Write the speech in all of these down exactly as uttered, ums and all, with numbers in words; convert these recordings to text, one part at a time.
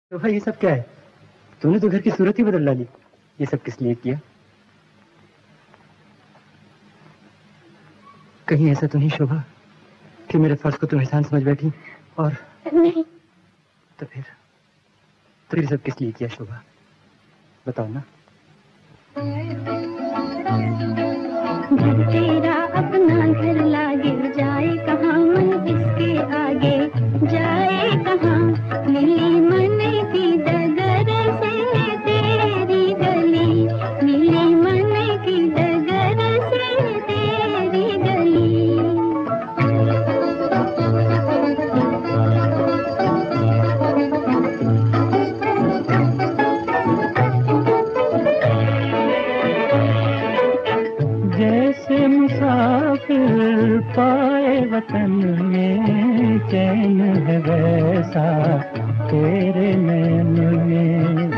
तो भाई ये सब क्या है? तूने तो घर की सूरत ही बदल डाली। ये सब किस लिए किया? कहीं ऐसा तो नहीं शोभा कि मेरे फर्ज को तुम एहसान समझ बैठी? और नहीं। तो फिर तो ये सब किस लिए किया शोभा? बताओ ना। घर तेरा अपना घर लागे, जाए कहाँ मन इसके आगे, जाए कहाँ। मिली मन की डगर से तेरी गली, मिली मन की डगर से तेरी गली। जैसे मुसाफिर पाए वतन में चैन है, वैसा तेरे नैन में।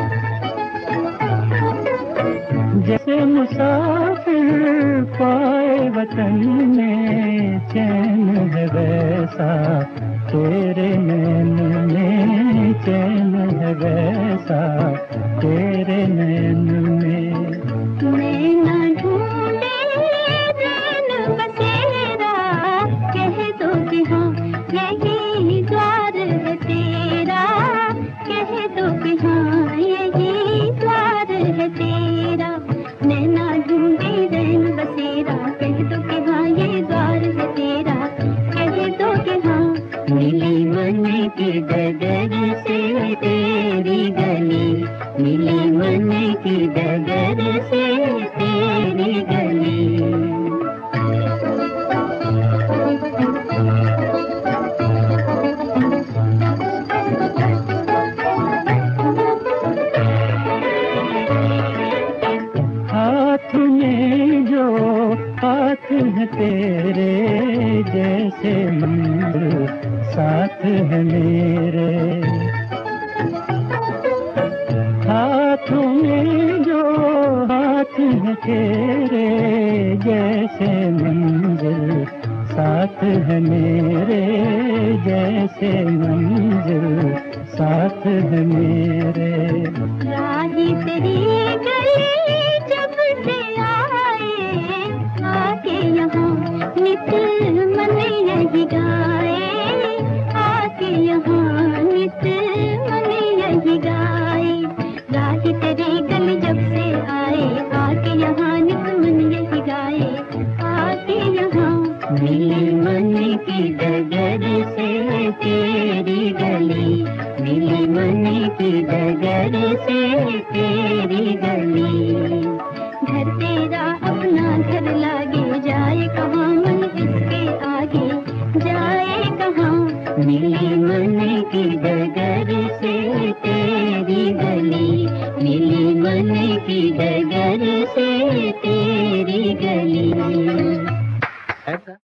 जैसे मुसाफिर पाए वतन में चैन है, वैसा तेरे नैन में चैन है, वैसा तेरे नैन में। नैना ढूंढे रैन बसेरा, कह दो कि हाँ यही द्वार है तेरा, कह दो कि हाँ यही द्वार है तेरा। नैना ढूंढे रैन बसेरा, कह दो कि हाँ ये द्वार है तेरा, कह दो कि हाँ। मिली मन की डगर से तेरी गली, मिली मन की डगर से तेरी गली। हाथ में जो हाथ है तेरे, जैसे मंदिर साथ है मेरे। हाथों में जो हाथ है तेरे, जैसे मंजिल साथ है मेरे, जैसे मंजिल साथ है मेरे। राही तेरी गली जब से आए, आके यहाँ नित मन यही गाए, आके यहाँ नित मन यही गाए। राही तेरी गली जब से आए, आके यहाँ नित मन यही गाए, आके यहाँ। मिली मन की डगर से तेरी गली, मिली मन की डगर से तेरी गली। घर तेरा अपना घर लागे, जाए कहाँ मन इसके आगे, जाए कहाँ। मिली मन की डगर से तेरी गली, मिली मन की डगर से तेरी गली। ऐसा